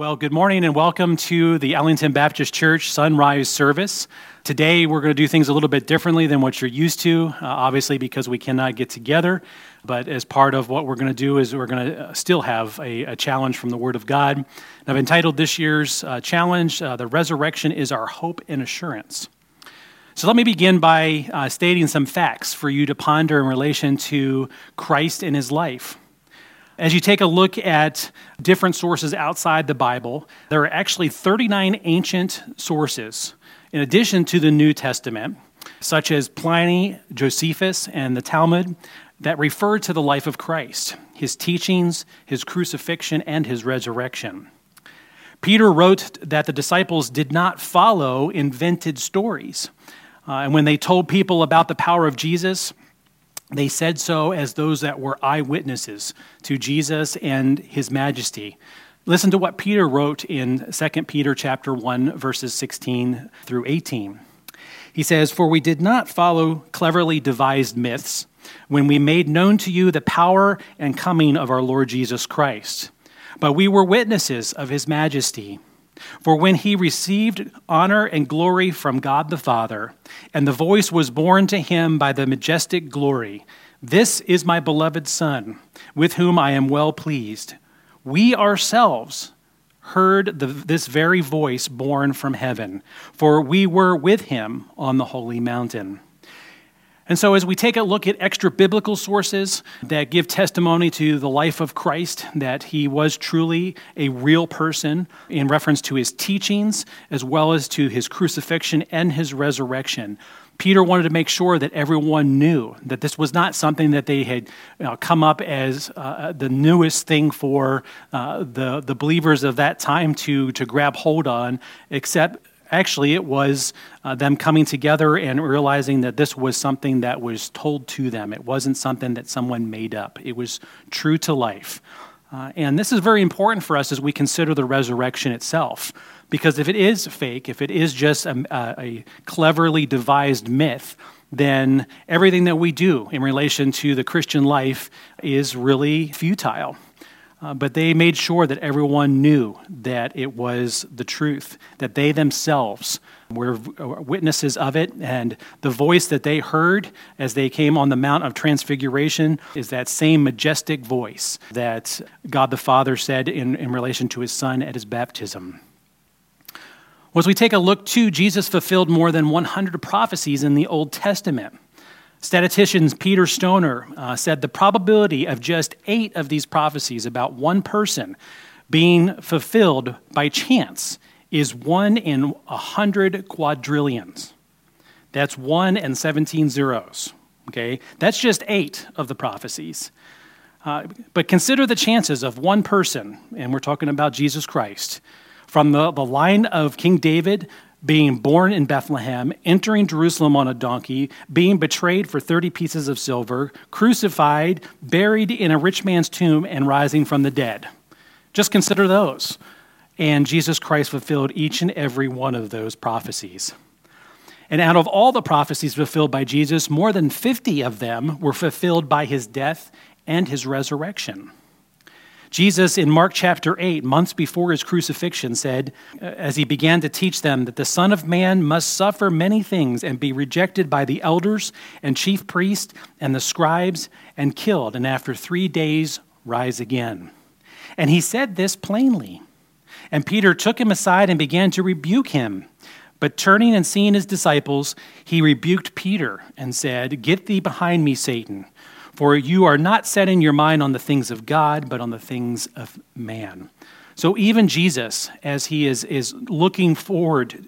Well, good morning and welcome to the Ellington Baptist Church Sunrise service. Today we're going to do things a little bit differently than what you're used to, obviously because we cannot get together. But as part of what we're going to do is we're going to still have a challenge from the Word of God. And I've entitled this year's challenge, The Resurrection is Our Hope and Assurance. So let me begin by stating some facts for you to ponder in relation to Christ and his life. As you take a look at different sources outside the Bible, there are actually 39 ancient sources, in addition to the New Testament, such as Pliny, Josephus, and the Talmud, that refer to the life of Christ, his teachings, his crucifixion, and his resurrection. Peter wrote that the disciples did not follow invented stories. And when they told people about the power of Jesus, they said so as those that were eyewitnesses to Jesus and his majesty. Listen to what Peter wrote in 2 Peter chapter 1, verses 16 through 18. He says, "For we did not follow cleverly devised myths when we made known to you the power and coming of our Lord Jesus Christ, but we were witnesses of his majesty. For when he received honor and glory from God the Father, and the voice was borne to him by the majestic glory, 'This is my beloved Son, with whom I am well pleased,' we ourselves heard this very voice borne from heaven, for we were with him on the holy mountain." And so as we take a look at extra biblical sources that give testimony to the life of Christ, that he was truly a real person in reference to his teachings, as well as to his crucifixion and his resurrection, Peter wanted to make sure that everyone knew that this was not something that they had come up as the newest thing for the believers of that time to grab hold on, except actually, it was them coming together and realizing that this was something that was told to them. It wasn't something that someone made up. It was true to life. And this is very important for us as we consider the resurrection itself. Because if it is fake, if it is just a cleverly devised myth, then everything that we do in relation to the Christian life is really futile. But they made sure that everyone knew that it was the truth, that they themselves were witnesses of it, and the voice that they heard as they came on the Mount of Transfiguration is that same majestic voice that God the Father said in relation to his Son at his baptism. Well, as we take a look too, Jesus fulfilled more than 100 prophecies in the Old Testament. Statistician Peter Stoner said the probability of just 8 of these prophecies about one person being fulfilled by chance is 1 in 100 quadrillions. That's 1 and 17 zeros. Okay, that's just 8 of the prophecies. But consider the chances of one person, and we're talking about Jesus Christ, from the line of King David, being born in Bethlehem, entering Jerusalem on a donkey, being betrayed for 30 pieces of silver, crucified, buried in a rich man's tomb, and rising from the dead. Just consider those. And Jesus Christ fulfilled each and every one of those prophecies. And out of all the prophecies fulfilled by Jesus, more than 50 of them were fulfilled by his death and his resurrection. Jesus, in Mark chapter 8, months before his crucifixion, said, as he began to teach them, that the Son of Man must suffer many things and be rejected by the elders and chief priests and the scribes and killed, and after 3 days rise again. And he said this plainly. And Peter took him aside and began to rebuke him. But turning and seeing his disciples, he rebuked Peter and said, "Get thee behind me, Satan. For you are not setting your mind on the things of God, but on the things of man." So even Jesus, as he is looking forward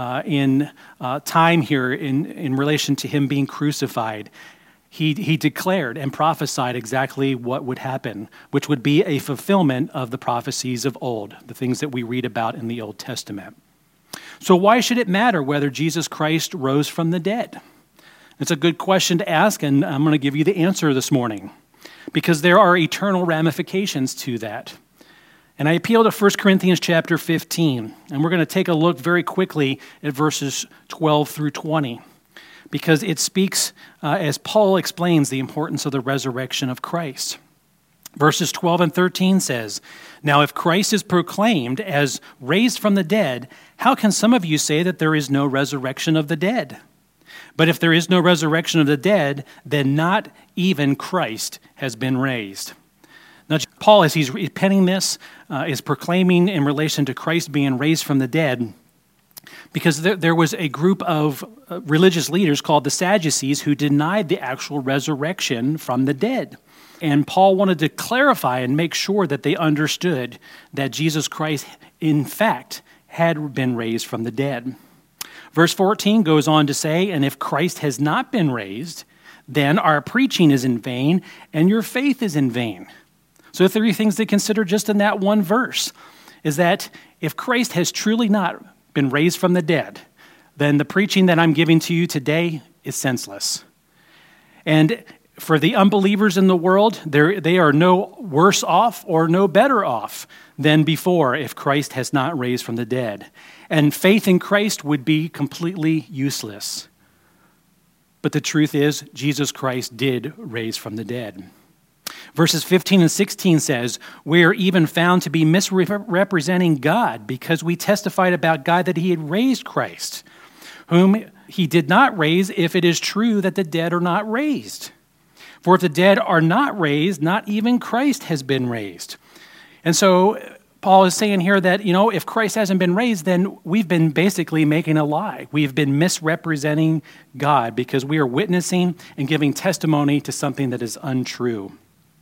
in time here in relation to him being crucified, he declared and prophesied exactly what would happen, which would be a fulfillment of the prophecies of old, the things that we read about in the Old Testament. So why should it matter whether Jesus Christ rose from the dead? It's a good question to ask, and I'm going to give you the answer this morning, because there are eternal ramifications to that. And I appeal to 1 Corinthians chapter 15, and we're going to take a look very quickly at verses 12 through 20, because it speaks, as Paul explains, the importance of the resurrection of Christ. Verses 12 and 13 says, "Now if Christ is proclaimed as raised from the dead, how can some of you say that there is no resurrection of the dead? But if there is no resurrection of the dead, then not even Christ has been raised." Now, Paul, as he's penning this, is proclaiming in relation to Christ being raised from the dead, because there was a group of religious leaders called the Sadducees who denied the actual resurrection from the dead. And Paul wanted to clarify and make sure that they understood that Jesus Christ, in fact, had been raised from the dead. Verse 14 goes on to say, "And if Christ has not been raised, then our preaching is in vain and your faith is in vain." So 3 things to consider just in that one verse is that if Christ has truly not been raised from the dead, then the preaching that I'm giving to you today is senseless. And for the unbelievers in the world, they are no worse off or no better off than before if Christ has not raised from the dead. And faith in Christ would be completely useless. But the truth is, Jesus Christ did raise from the dead. Verses 15 and 16 says, "We are even found to be misrepresenting God because we testified about God that he had raised Christ, whom he did not raise if it is true that the dead are not raised. For if the dead are not raised, not even Christ has been raised." And so Paul is saying here that, if Christ hasn't been raised, then we've been basically making a lie. We've been misrepresenting God because we are witnessing and giving testimony to something that is untrue.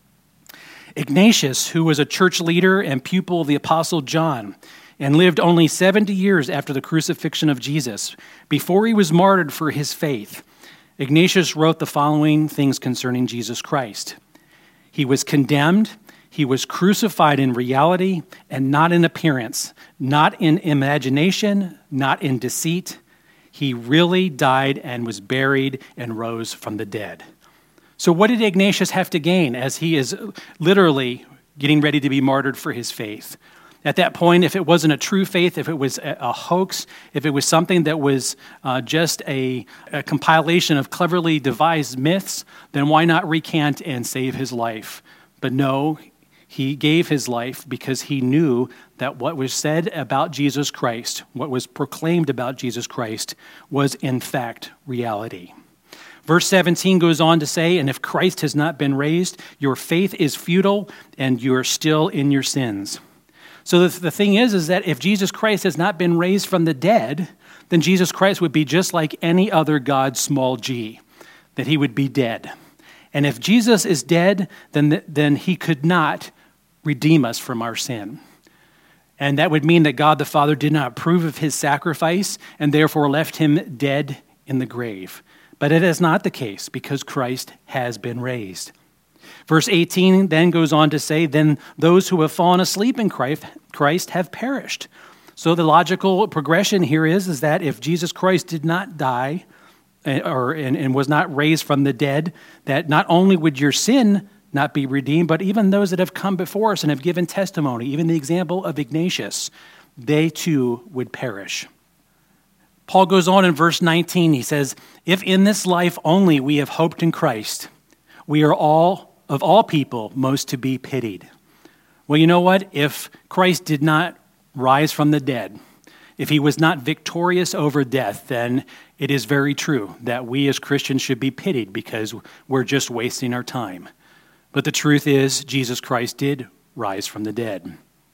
Ignatius, who was a church leader and pupil of the Apostle John, and lived only 70 years after the crucifixion of Jesus, before he was martyred for his faith, Ignatius wrote the following things concerning Jesus Christ. "He was condemned, he was crucified in reality and not in appearance, not in imagination, not in deceit. He really died and was buried and rose from the dead." So what did Ignatius have to gain as he is literally getting ready to be martyred for his faith? At that point, if it wasn't a true faith, if it was a hoax, if it was something that was just a compilation of cleverly devised myths, then why not recant and save his life? But no, he gave his life because he knew that what was said about Jesus Christ, what was proclaimed about Jesus Christ, was in fact reality. Verse 17 goes on to say, "And if Christ has not been raised, your faith is futile and you are still in your sins." So the thing is that if Jesus Christ has not been raised from the dead, then Jesus Christ would be just like any other God, small g, that he would be dead. And if Jesus is dead, then he could not redeem us from our sin. And that would mean that God the Father did not approve of his sacrifice and therefore left him dead in the grave. But it is not the case because Christ has been raised. Verse 18 then goes on to say, "Then those who have fallen asleep in Christ have perished." So the logical progression here is that if Jesus Christ did not die and was not raised from the dead, that not only would your sin not be redeemed, but even those that have come before us and have given testimony, even the example of Ignatius, they too would perish. Paul goes on in verse 19, he says, "If in this life only we have hoped in Christ, we are of all people most to be pitied." Well, you know what? If Christ did not rise from the dead, if he was not victorious over death, then it is very true that we as Christians should be pitied because we're just wasting our time. But the truth is, Jesus Christ did rise from the dead.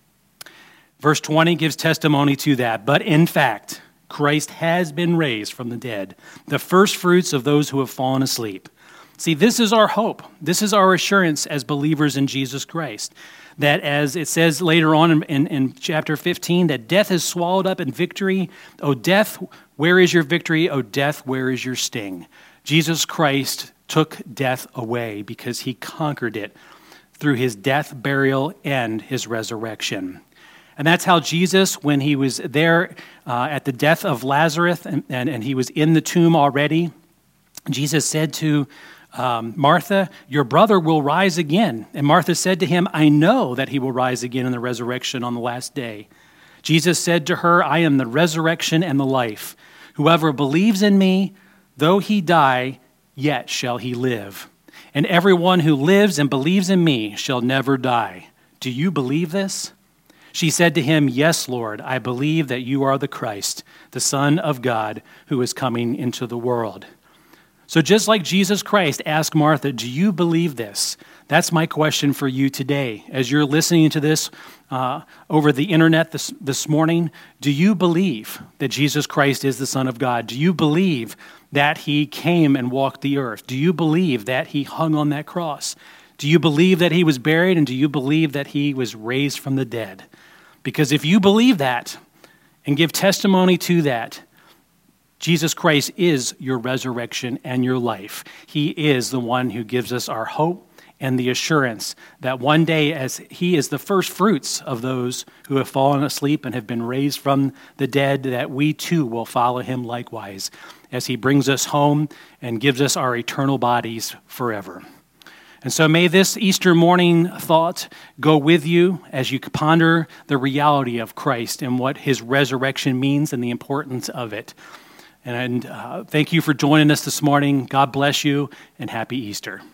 Verse 20 gives testimony to that. "But in fact, Christ has been raised from the dead, the first fruits of those who have fallen asleep." See, this is our hope. This is our assurance as believers in Jesus Christ. That as it says later on in chapter 15, that death is swallowed up in victory. "O death, where is your victory? O death, where is your sting?" Jesus Christ took death away because he conquered it through his death, burial, and his resurrection. And that's how Jesus, when he was there at the death of Lazarus and he was in the tomb already, Jesus said to Martha, "Your brother will rise again." And Martha said to him, "I know that he will rise again in the resurrection on the last day." Jesus said to her, "I am the resurrection and the life. Whoever believes in me, though he die, yet shall he live. and everyone who lives and believes in me shall never die. Do you believe this?" She said to him, "Yes, Lord, I believe that you are the Christ, the Son of God, who is coming into the world." So just like Jesus Christ asked Martha, "Do you believe this?" That's my question for you today. As you're listening to this over the internet this morning, do you believe that Jesus Christ is the Son of God? Do you believe that he came and walked the earth? Do you believe that he hung on that cross? Do you believe that he was buried? And do you believe that he was raised from the dead? Because if you believe that and give testimony to that, Jesus Christ is your resurrection and your life. He is the one who gives us our hope and the assurance that one day, as he is the first fruits of those who have fallen asleep and have been raised from the dead, that we too will follow him likewise as he brings us home and gives us our eternal bodies forever. And so may this Easter morning thought go with you as you ponder the reality of Christ and what his resurrection means and the importance of it. And thank you for joining us this morning. God bless you, and happy Easter.